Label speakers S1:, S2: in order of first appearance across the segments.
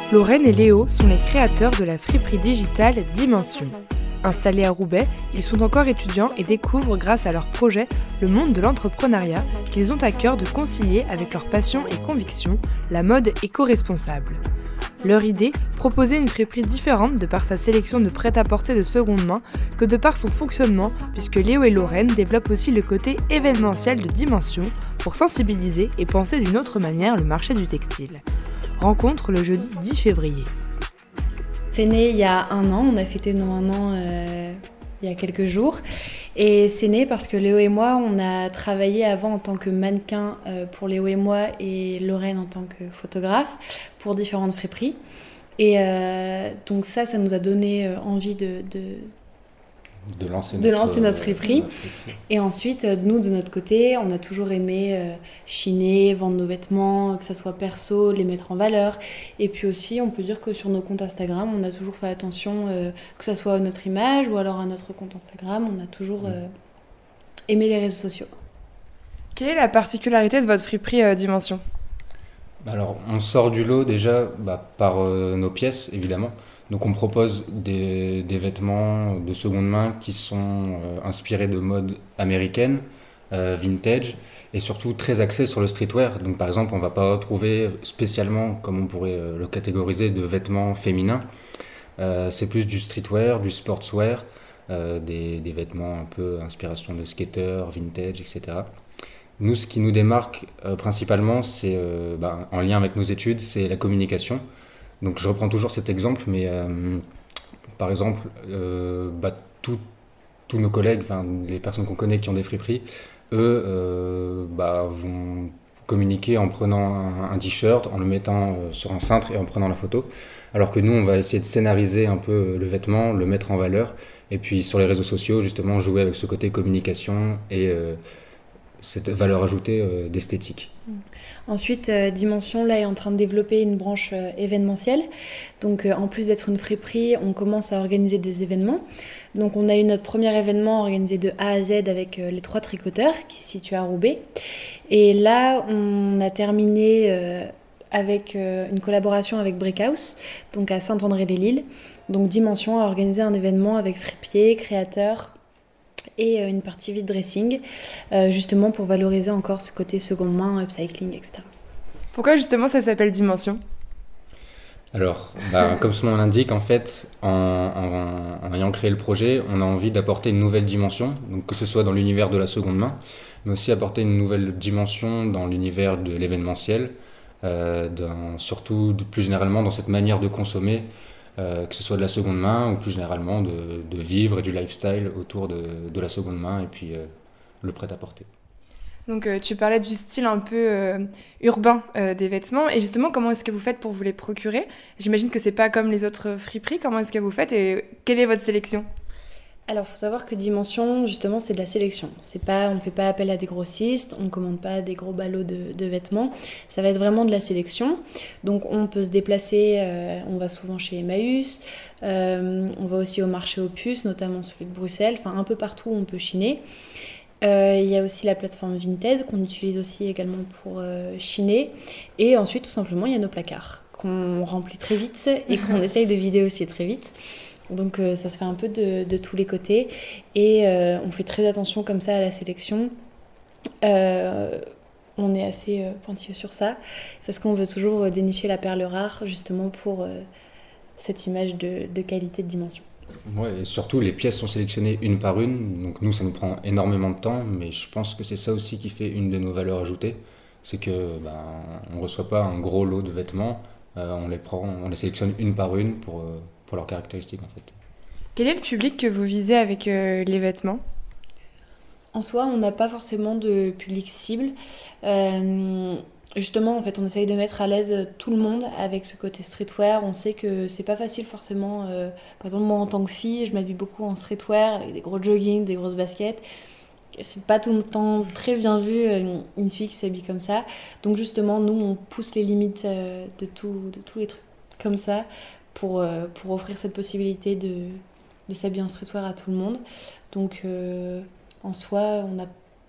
S1: Lorraine et Léo sont les créateurs de la friperie digitale Dimension. Installés à Roubaix, ils sont encore étudiants et découvrent grâce à leur projet le monde de l'entrepreneuriat qu'ils ont à cœur de concilier avec leur passion et conviction, la mode éco-responsable. Leur idée, proposer une friperie différente de par sa sélection de prêt-à-porter de seconde main que de par son fonctionnement, puisque Léo et Lorraine développent aussi le côté événementiel de Dimension pour sensibiliser et penser d'une autre manière le marché du textile. Rencontre le jeudi 10 février.
S2: C'est né il y a 1 an, on a fêté nos 1 an il y a quelques jours. Et c'est né parce que Léo et moi, on a travaillé avant en tant que mannequin pour Léo et moi et Lorraine en tant que photographe pour différentes friperies. Et donc ça nous a donné envie de lancer notre friperie. Et ensuite, nous, de notre côté, on a toujours aimé chiner, vendre nos vêtements, que ça soit perso, les mettre en valeur. Et puis aussi, on peut dire que sur nos comptes Instagram, on a toujours fait attention, que ça soit à notre image ou alors à notre compte Instagram, on a toujours aimé les réseaux sociaux.
S1: Quelle est la particularité de votre friperie Dimension ?
S3: Alors, on sort du lot déjà par nos pièces, évidemment. Donc on propose des vêtements de seconde main qui sont inspirés de mode américaine, vintage, et surtout très axés sur le streetwear. Donc par exemple, on ne va pas retrouver spécialement, comme on pourrait le catégoriser, de vêtements féminins. C'est plus du streetwear, du sportswear, des vêtements un peu inspiration de skater, vintage, etc. Nous, ce qui nous démarque principalement, c'est en lien avec nos études, c'est la communication. Donc je reprends toujours cet exemple, mais par exemple, tous nos collègues, les personnes qu'on connaît qui ont des friperies, eux vont communiquer en prenant un t-shirt, en le mettant sur un cintre et en prenant la photo. Alors que nous, on va essayer de scénariser un peu le vêtement, le mettre en valeur, et puis sur les réseaux sociaux, justement, jouer avec ce côté communication et cette valeur ajoutée d'esthétique.
S2: Ensuite, Dimension là, est en train de développer une branche événementielle. Donc en plus d'être une friperie, on commence à organiser des événements. Donc on a eu notre premier événement organisé de A à Z avec les 3 tricoteurs qui se situent à Roubaix. Et là, on a terminé avec une collaboration avec Brickhouse, donc à Saint-André-des-Lilles. Donc Dimension a organisé un événement avec fripiers, créateurs et une partie vide dressing, justement pour valoriser encore ce côté seconde main, upcycling, etc.
S1: Pourquoi justement ça s'appelle Dimension ?
S3: Alors, comme son nom l'indique, en fait, en ayant créé le projet, on a envie d'apporter une nouvelle dimension, donc que ce soit dans l'univers de la seconde main, mais aussi apporter une nouvelle dimension dans l'univers de l'événementiel, surtout plus généralement dans cette manière de consommer, que ce soit de la seconde main ou plus généralement de vivre et du lifestyle autour de la seconde main et puis le prêt-à-porter.
S1: Donc tu parlais du style un peu urbain des vêtements et justement comment est-ce que vous faites pour vous les procurer ? J'imagine que c'est pas comme les autres friperies, comment est-ce que vous faites et quelle est votre sélection ?
S2: Alors, il faut savoir que Dimension, justement, c'est de la sélection. On ne fait pas appel à des grossistes, on ne commande pas des gros ballots de vêtements. Ça va être vraiment de la sélection. Donc, on peut se déplacer, on va souvent chez Emmaüs, on va aussi au marché aux puces, notamment celui de Bruxelles, enfin un peu partout où on peut chiner. Il y a aussi la plateforme Vinted qu'on utilise aussi également pour chiner. Et ensuite, tout simplement, il y a nos placards qu'on remplit très vite et qu'on essaye de vider aussi très vite. Donc ça se fait un peu de tous les côtés et on fait très attention comme ça à la sélection. On est assez pointilleux sur ça parce qu'on veut toujours dénicher la perle rare justement pour cette image de qualité de Dimension.
S3: Ouais, et surtout les pièces sont sélectionnées une par une, donc nous ça nous prend énormément de temps, mais je pense que c'est ça aussi qui fait une de nos valeurs ajoutées, c'est que on reçoit pas un gros lot de vêtements, on les sélectionne une par une pour leurs caractéristiques en fait.
S1: Quel est le public que vous visez avec les vêtements ?
S2: En soi, on n'a pas forcément de public cible. Justement, en fait, on essaye de mettre à l'aise tout le monde avec ce côté streetwear. On sait que c'est pas facile forcément. Par exemple, moi en tant que fille, je m'habille beaucoup en streetwear avec des gros joggings, des grosses baskets. C'est pas tout le temps très bien vu une fille qui s'habille comme ça. Donc justement, nous, on pousse les limites de tous les trucs comme ça pour offrir cette possibilité de s'habiller en streetwear à tout le monde. Donc en soi, on n'a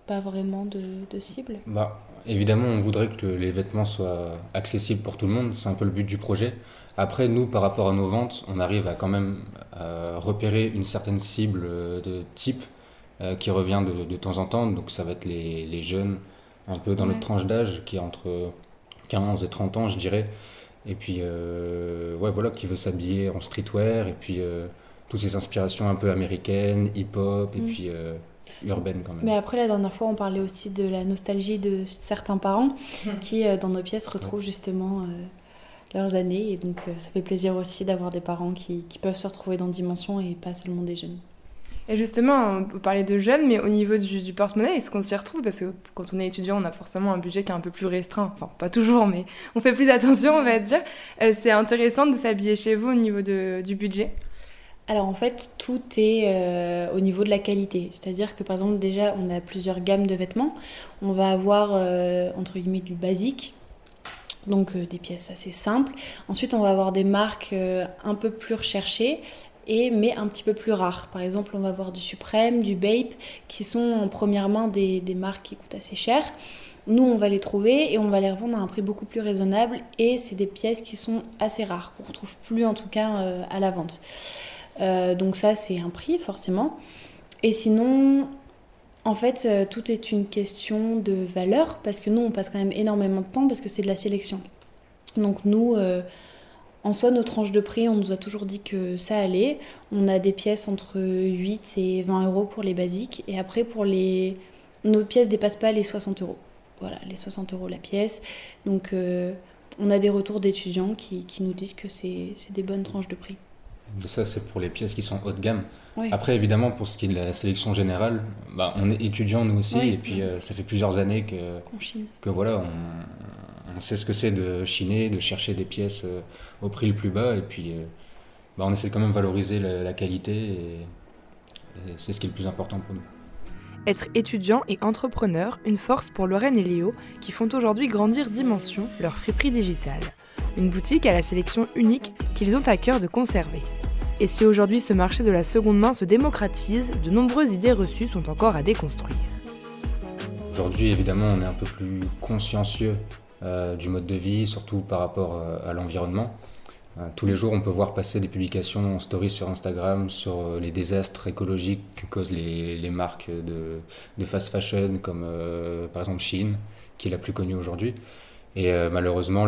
S2: pas vraiment de cible.
S3: Évidemment, on voudrait que les vêtements soient accessibles pour tout le monde, c'est un peu le but du projet. Après, nous, par rapport à nos ventes, on arrive à quand même repérer une certaine cible de type qui revient de temps en temps. Donc ça va être les jeunes, un peu dans notre tranche d'âge, qui est entre 15 et 30 ans, je dirais. Et puis, voilà, qui veut s'habiller en streetwear, et puis toutes ces inspirations un peu américaines, hip-hop, et puis urbaines quand même.
S2: Mais après, la dernière fois, on parlait aussi de la nostalgie de certains parents qui, dans nos pièces, retrouvent justement leurs années. Et donc, ça fait plaisir aussi d'avoir des parents qui peuvent se retrouver dans Dimension et pas seulement des jeunes.
S1: Et justement, on peut parler de jeunes, mais au niveau du porte-monnaie, est-ce qu'on s'y retrouve? Parce que quand on est étudiant, on a forcément un budget qui est un peu plus restreint. Enfin, pas toujours, mais on fait plus attention, on va dire. C'est intéressant de s'habiller chez vous au niveau du budget?
S2: Alors en fait, tout est au niveau de la qualité. C'est-à-dire que par exemple, déjà, on a plusieurs gammes de vêtements. On va avoir, entre guillemets, du basique. Donc des pièces assez simples. Ensuite, on va avoir des marques un peu plus recherchées, mais un petit peu plus rares. Par exemple, on va avoir du Supreme, du Bape, qui sont en première main des marques qui coûtent assez cher. Nous, on va les trouver et on va les revendre à un prix beaucoup plus raisonnable. Et c'est des pièces qui sont assez rares, qu'on ne retrouve plus en tout cas à la vente. Donc ça, c'est un prix, forcément. Et sinon, en fait, tout est une question de valeur, parce que nous, on passe quand même énormément de temps, parce que c'est de la sélection. Donc nous... En soi, nos tranches de prix, on nous a toujours dit que ça allait. On a des pièces entre 8 et 20 euros pour les basiques. Et après, nos pièces ne dépassent pas les 60 euros. Voilà, les 60 euros la pièce. Donc, on a des retours d'étudiants qui nous disent que c'est des bonnes tranches de prix.
S3: Ça, c'est pour les pièces qui sont haut de gamme.
S2: Oui.
S3: Après, évidemment, pour ce qui est de la sélection générale, on est étudiants nous aussi.
S2: Oui.
S3: Et puis, ça fait plusieurs années
S2: Qu'on chine.
S3: que voilà, on sait ce que c'est de chiner, de chercher des pièces au prix le plus bas, et puis on essaie quand même de valoriser la qualité, et c'est ce qui est le plus important pour nous.
S1: Être étudiant et entrepreneur, une force pour Lorraine et Léo, qui font aujourd'hui grandir Dimension, leur friperie digitale. Une boutique à la sélection unique qu'ils ont à cœur de conserver. Et si aujourd'hui ce marché de la seconde main se démocratise, de nombreuses idées reçues sont encore à déconstruire.
S3: Aujourd'hui, évidemment, on est un peu plus consciencieux du mode de vie, surtout par rapport à l'environnement. Tous les jours, on peut voir passer des publications en story sur Instagram sur les désastres écologiques que causent les marques de fast fashion, comme par exemple Shein, qui est la plus connue aujourd'hui, et malheureusement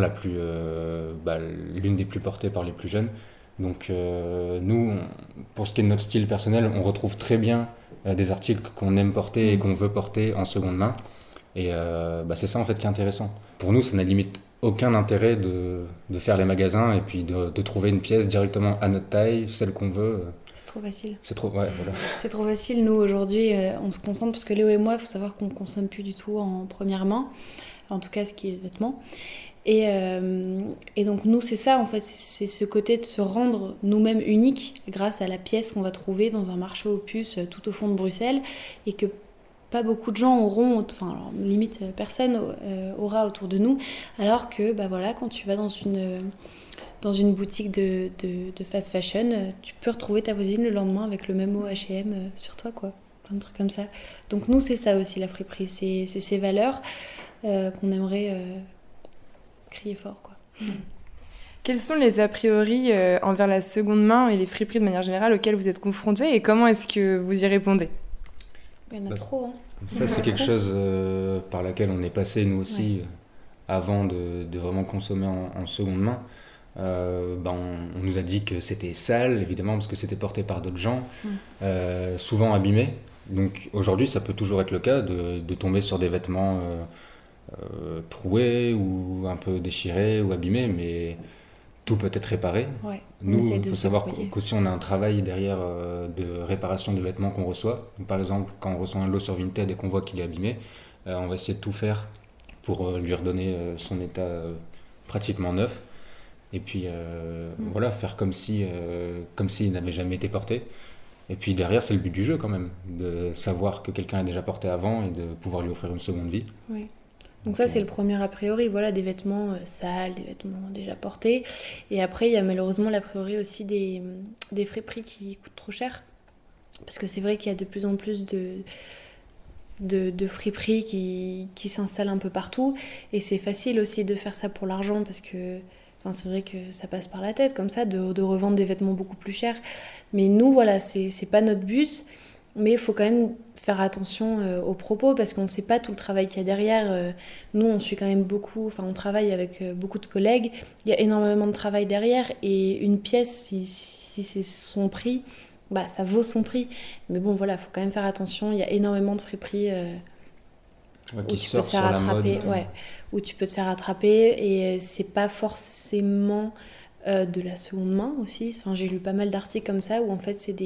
S3: l'une des plus portées par les plus jeunes. Donc nous, pour ce qui est de notre style personnel, on retrouve très bien des articles qu'on aime porter et qu'on veut porter en seconde main. Et c'est ça en fait qui est intéressant. Pour nous, ça n'a limite aucun intérêt de faire les magasins et puis de trouver une pièce directement à notre taille, celle qu'on veut.
S2: C'est trop facile.
S3: Voilà.
S2: C'est trop facile. Nous, aujourd'hui, on se concentre, parce que Léo et moi, il faut savoir qu'on ne consomme plus du tout en première main, en tout cas ce qui est vêtements. Et donc nous, c'est ça en fait, c'est ce côté de se rendre nous-mêmes uniques grâce à la pièce qu'on va trouver dans un marché aux puces tout au fond de Bruxelles, et que pas beaucoup de gens auront, enfin limite personne aura autour de nous, alors que quand tu vas dans une boutique de fast fashion, tu peux retrouver ta voisine le lendemain avec le même mot H&M sur toi, quoi. Plein de trucs comme ça. Donc nous, c'est ça aussi la friperie, c'est ces valeurs qu'on aimerait crier fort, quoi.
S1: Quels sont les a priori envers la seconde main et les friperies de manière générale auxquelles vous êtes confrontés, et comment est-ce que vous y répondez?
S2: Il y en a trop, hein.
S3: Ça, c'est quelque chose par laquelle on est passé nous aussi, avant de vraiment consommer en seconde main. On nous a dit que c'était sale, évidemment, parce que c'était porté par d'autres gens, souvent abîmés. Donc aujourd'hui, ça peut toujours être le cas de tomber sur des vêtements troués ou un peu déchirés ou abîmés, mais tout peut être réparé.
S2: Ouais,
S3: nous, il faut savoir qu'aussi on a un travail derrière de réparation de vêtements qu'on reçoit. Donc, par exemple, quand on reçoit un lot sur Vinted et qu'on voit qu'il est abîmé, on va essayer de tout faire pour lui redonner son état pratiquement neuf. Et puis faire comme s'il n'avait jamais été porté. Et puis derrière, c'est le but du jeu quand même, de savoir que quelqu'un a déjà porté avant et de pouvoir lui offrir une seconde vie.
S2: Oui. Donc ça, c'est le premier a priori, des vêtements sales, des vêtements déjà portés. Et après, il y a malheureusement l'a priori aussi des friperies qui coûtent trop cher. Parce que c'est vrai qu'il y a de plus en plus de friperies qui s'installent un peu partout. Et c'est facile aussi de faire ça pour l'argent parce que c'est vrai que ça passe par la tête comme ça, de revendre des vêtements beaucoup plus chers. Mais nous, voilà, c'est pas notre but. Mais il faut quand même faire attention aux propos parce qu'on ne sait pas tout le travail qu'il y a derrière. Nous, on suit quand même beaucoup, on travaille avec beaucoup de collègues. Il y a énormément de travail derrière et une pièce, si c'est son prix, ça vaut son prix. Mais bon, voilà, il faut quand même faire attention. Il y a énormément de friperies où tu peux te faire attraper. Où tu peux te faire attraper et c'est pas forcément de la seconde main aussi. J'ai lu pas mal d'articles comme ça où en fait c'est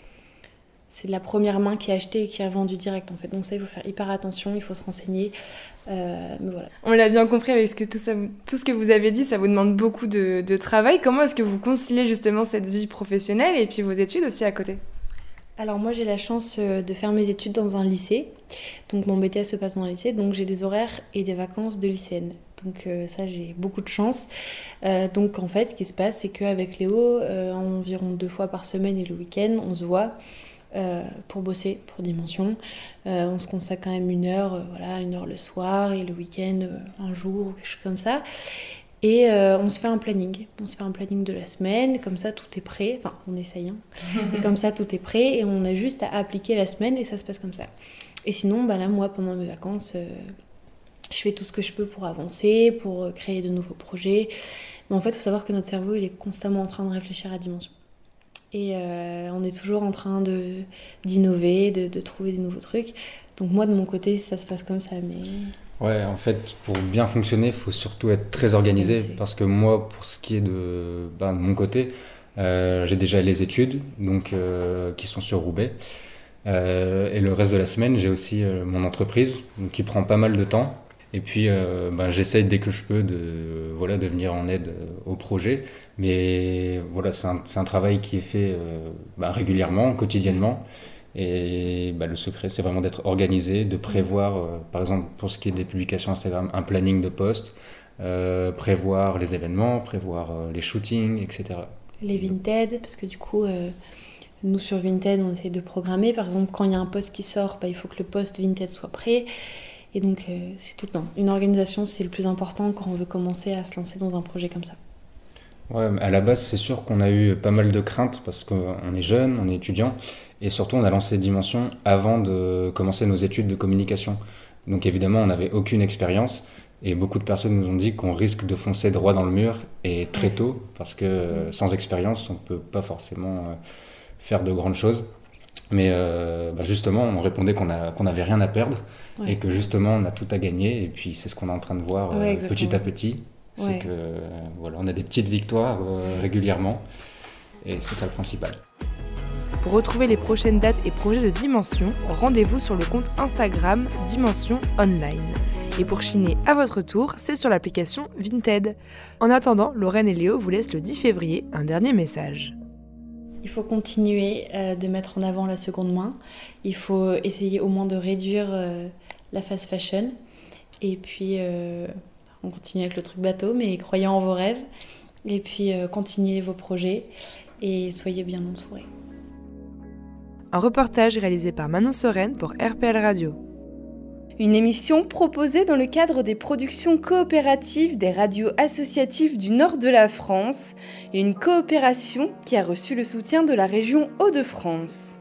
S2: de la première main qui est achetée et qui est revendue direct en fait. Donc ça, il faut faire hyper attention, il faut se renseigner. Mais voilà.
S1: On l'a bien compris avec tout ce que vous avez dit, ça vous demande beaucoup de travail. Comment est-ce que vous conciliez justement cette vie professionnelle et puis vos études aussi à côté ?
S2: Alors moi j'ai la chance de faire mes études dans un lycée. Donc mon BTS se passe dans un lycée, donc j'ai des horaires et des vacances de lycéenne. Donc ça j'ai beaucoup de chance. Donc en fait ce qui se passe c'est qu'avec Léo, environ 2 fois par semaine et le week-end, on se voit pour bosser pour Dimension. On se consacre quand même 1 heure, 1 heure le soir et le week-end un jour ou quelque chose comme ça. Et on se fait un planning. On se fait un planning de la semaine, comme ça tout est prêt. Enfin, on essaye, hein. Et comme ça tout est prêt et on a juste à appliquer la semaine et ça se passe comme ça. Et sinon, là, moi, pendant mes vacances, je fais tout ce que je peux pour avancer, pour créer de nouveaux projets. Mais en fait, il faut savoir que notre cerveau, il est constamment en train de réfléchir à Dimension. Et on est toujours en train d'innover, de trouver des nouveaux trucs. Donc moi, de mon côté, ça se passe comme ça, mais...
S3: Ouais, en fait, pour bien fonctionner, il faut surtout être très organisé. Parce que moi, pour ce qui est de mon côté, j'ai déjà les études donc, qui sont sur Roubaix. Et le reste de la semaine, j'ai aussi mon entreprise donc, qui prend pas mal de temps. Et puis, j'essaye dès que je peux de venir en aide au projet. Mais voilà, c'est un travail qui est fait régulièrement, quotidiennement. Et le secret, c'est vraiment d'être organisé, de prévoir, par exemple, pour ce qui est des publications Instagram, un planning de posts, prévoir les événements, prévoir les shootings, etc.
S2: Les Vinted, parce que du coup, nous sur Vinted, on essaie de programmer. Par exemple, quand il y a un post qui sort, il faut que le post Vinted soit prêt. Et donc, c'est tout le temps. Une organisation, c'est le plus important quand on veut commencer à se lancer dans un projet comme ça.
S3: Ouais, à la base, c'est sûr qu'on a eu pas mal de craintes parce qu'on est jeune, on est étudiant. Et surtout, on a lancé Dimension avant de commencer nos études de communication. Donc évidemment, on n'avait aucune expérience. Et beaucoup de personnes nous ont dit qu'on risque de foncer droit dans le mur et très tôt. Parce que sans expérience, on ne peut pas forcément faire de grandes choses. Mais justement, on répondait qu'on n'avait rien à perdre. Ouais. Et que justement, on a tout à gagner. Et puis, c'est ce qu'on est en train de voir petit à petit. C'est que on a des petites victoires régulièrement. Et c'est ça le principal.
S1: Pour retrouver les prochaines dates et projets de Dimension, rendez-vous sur le compte Instagram Dimension Online. Et pour chiner à votre tour, c'est sur l'application Vinted. En attendant, Lorraine et Léo vous laissent le 10 février un dernier message.
S2: Il faut continuer de mettre en avant la seconde main. Il faut essayer au moins de réduire la fast fashion. Et puis, on continue avec le truc bateau, mais croyez en vos rêves. Et puis, continuez vos projets et soyez bien entourés.
S1: Un reportage réalisé par Manon Soren pour RPL Radio.
S4: Une émission proposée dans le cadre des productions coopératives des radios associatives du nord de la France et une coopération qui a reçu le soutien de la région Hauts-de-France.